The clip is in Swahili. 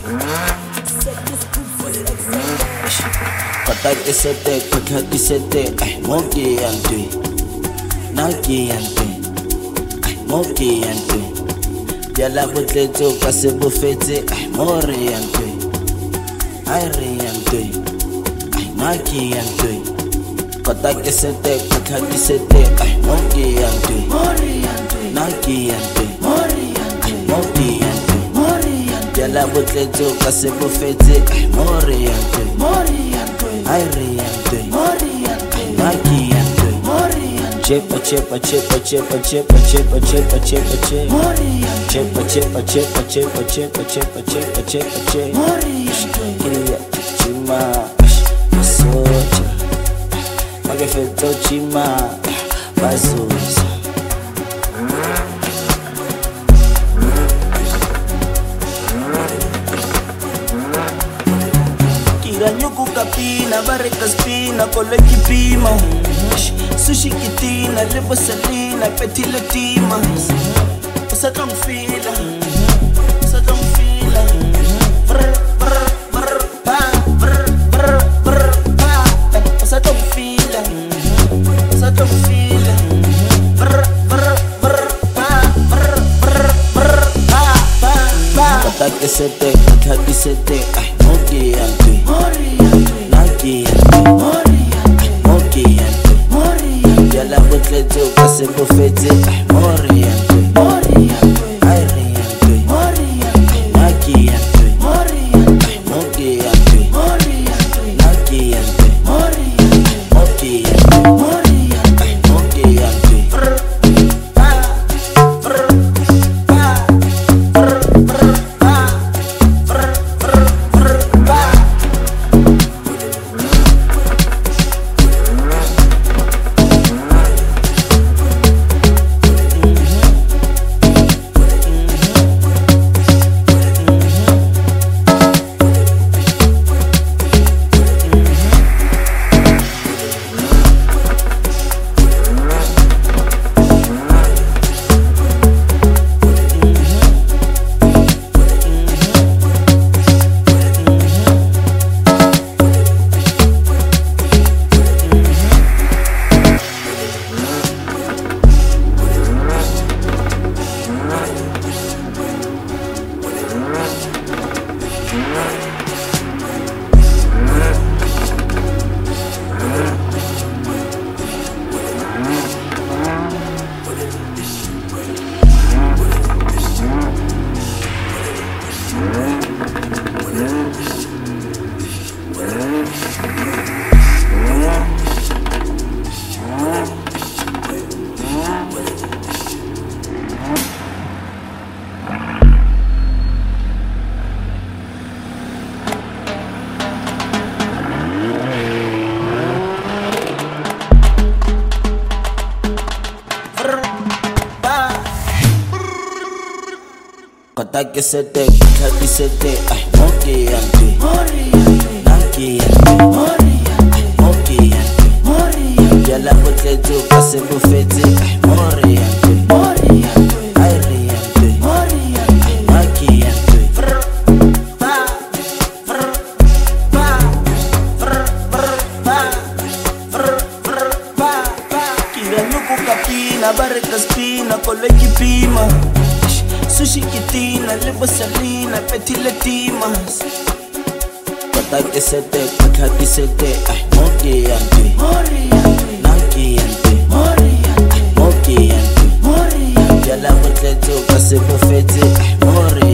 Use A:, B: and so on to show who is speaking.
A: Patak isete, patak isete, moki yantui, naki yantui, moki yantui. Biala butleto kase bufete, mori yantui, airi yantui, naki yantui. Patak isete, patak isete, moki yantui, naki yantui, moki yantui. Biala butleto kase bufete, mori yantui, airi yantui, naki yantui. Chepa chepa chepa chepa chepa chepa chepa chepa chepa chepa chepa chepa chepa chepa chepa chepa chepa chepa Kiria chima socha magefeto chima basosa Kiranyuku kapina bareka spina kole kipima Sushi kitina, lipo salina, petila tima Usa tong fila, usa tong fila Brr, brr, brr, pa, brr, brr, brr, pa Usa tong fila, usa tong fila Brr, brr, brr, pa, brr, brr, brr, pa, pa, pa Patake sete, patake sete, ay, moki yantui Naki yantui, moki yantui Biala butleto kase bufete, mori yantui, airi yantui, naki yantui, moki yantui, naki yantui, moki yantui, moki yantui. Brr, pa, brr, pa, brr, brr, pa, brr, brr, brr, pa. Patake sete, patake sete, ay, moki yantui, naki yantui, moki yantui. Biala butleto kase bufete, mori yantui, airi yantui, naki yantui. Brr, pa, brr, pa, brr, brr, pa, brr, brr, pa, pa. Kiranyuku kapina bareka spina kole kipima Sushi kitina, lipo salina, petila timas Patake sete, patake sete, ay, moki yantui, naki yantui, moki yantui. Biala butleto kase bufete, mori